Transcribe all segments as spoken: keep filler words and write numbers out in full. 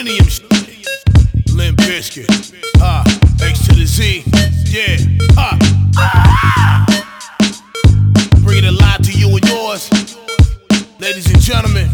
Millennium sh- Limp Bizkit, uh, X to the Z, yeah, uh, bringing it live to you and yours, ladies and gentlemen,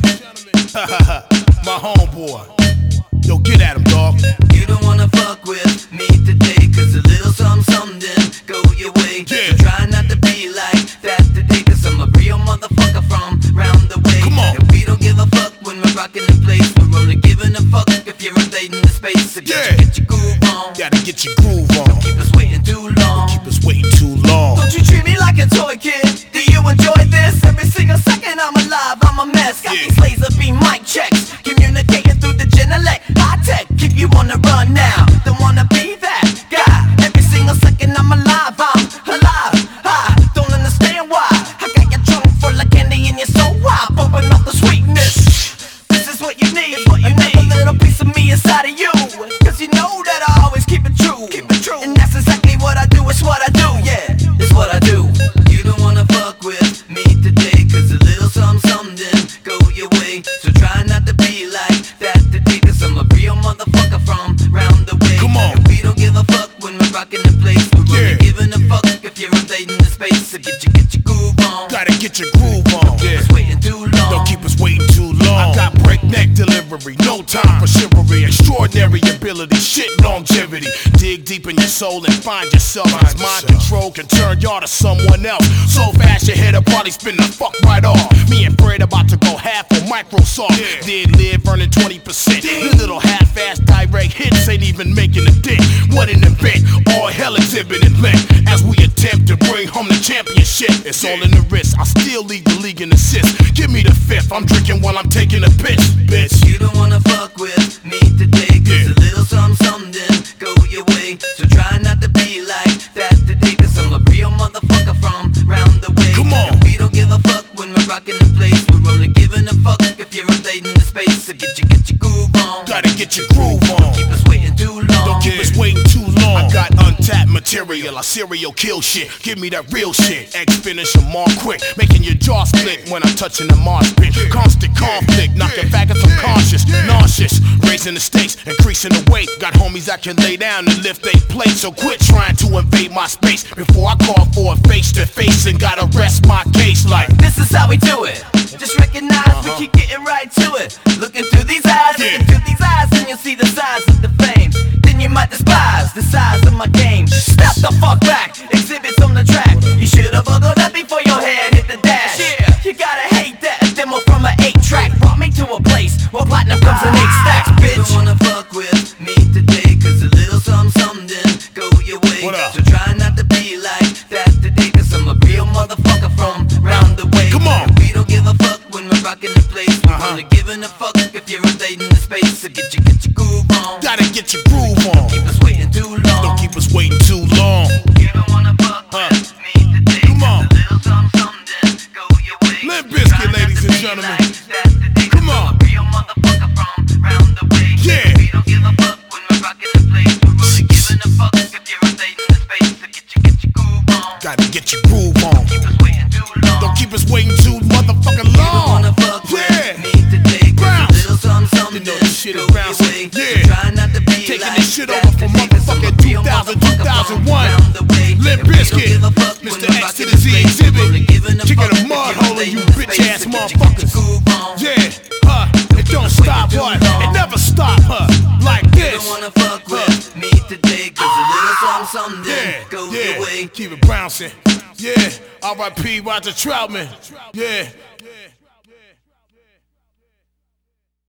my homeboy, yo, get at him, dog. You don't wanna fuck with me today, cause a little something, something didn't go your way. Yeah. So try not to be like that today, cause I'm a real motherfucker from round the way. Come on. And we don't give a fuck when we're rocking the place. We're only giving a fuck if you're invading the space. So Yeah. get, get your groove on. Gotta get your groove on. Don't keep us waiting too long. Keep us waiting too long. Don't you treat me like a toy kid. Do you enjoy this? Every single second I'm alive, I'm a mess. Got Yeah. these laser beam mic checks, communicating through the genelec. High tech, keep you on the run now. Don't wanna be that guy. Every single second I'm alive, I'm alive. I don't understand why. I got your trunk full of candy and you're so wild. Bumping off the sweetness. This is what you need. What you need. A little piece of me inside of you. Cause you know that I always keep it true. Keep it true. And that's exactly what I do. It's what I do. Yeah, it's what I do. You don't wanna fuck with me today, cause a little something, something didn't go your way. So try not to be like that today, cause I'm a real motherfucker from round the way. Come on. And we don't give a fuck when we're rocking the place. We're Yeah. only giving a fuck if you're invading the space. So get your, get your groove on. Gotta get your groove on. Keep us waiting too long. Don't keep us waiting too long. I got breakneck delivery, no time for chivalry. Extraordinary ability, shit longevity. Dig deep in your soul and find yourself. Cause mind control can turn y'all to someone else. So fast your head will probably spin the fuck right off. Me and Fred about to go half on Microsoft. Yeah. Did live earning twenty percent. Little half-ass direct hits ain't even making a dent. What an event, all hell exhibiting length. As we attempt to bring home the championship. It's all in the wrist, I still lead the league in assists. Give me the fifth, I'm drinking while I'm taking a piss, bitch. You don't wanna fuck with me today, cause Yeah. a little something, something didn't go your way. So try not to be like that today, cause I'm a real motherfucker from round the way. Come on. And we don't give a fuck when we're rocking the place. We're only giving a fuck if you're invading the space. So get your, get your groove on. Gotta get your groove on. Keep us waiting too long. Don't keep us waiting too long. I got untapped material, I serial kill shit. Give me that real shit. X finish them all quick, making your jaw split when I'm touching the Mars pit. Constant conflict, knocking faggots unconscious, nauseous, raising the stakes, increasing the weight. Got homies that can lay down and lift they plate. So quit trying to invade my space before I call for a face to face and gotta rest my case like. This is how we do it. Just recognize we keep getting right to it. Looking through these eyes, Yeah. looking through these eyes, and you'll see the size of the flames. Then you might despise the size of my game. Step the fuck back, exhibits on the track. You should've buckled up before your head hit the dash. Yeah. You gotta hate that demo from an eight track. Brought me to a place where platinum comes in eight stacks, bitch. You don't wanna fuck with me today, cause a little something, something didn't go your way. What up? So try not to be like that today, cause I'm a real motherfucker from round the way. Come on. And we don't give a fuck when we're rocking the place. We're Uh-huh. only giving a fuck if you're invading the space. So get your, get your groove on. Gotta get your groove on. Keep us waiting too long. Don't keep us waiting too long. You don't wanna fuck Huh. with me today. Come on. Cause a little something, something didn't go your way. Limp Bizkit, Try not ladies to and be gentlemen. like that today, Come cause I'm on. a real motherfucker from round the way. Yeah. We don't give a fuck when we're rocking the place. We're only giving a fuck if you're invading the space. So get your, get your groove on. Gotta get your groove on. Keep us waiting too long. Don't keep us waiting too motherfucking You don't long. wanna fuck with Yeah. me today, cause Bounce. a little something, something You know didn't this shit go is bouncing. your way. Yeah. So try not to be Taking like this shit that over from today, cause I'm a motherfucking real two thousand, motherfucker two thousand from one. round the way. Limp And we don't Bizkit, give a fuck when Mister we're X to rocking the Z place. exhibit. We're only giving a Kicking fuck a if mud you're hole in you invading the bitch space. ass So get your- get motherfuckers. your groove on. Yeah, huh? It don't stop, huh? It never stop, huh? Like You this. don't wanna fuck with me today, cause a little something, something Yeah, didn't go yeah. your way. Keep it bouncing. Yeah, R I P Roger Troutman. Yeah,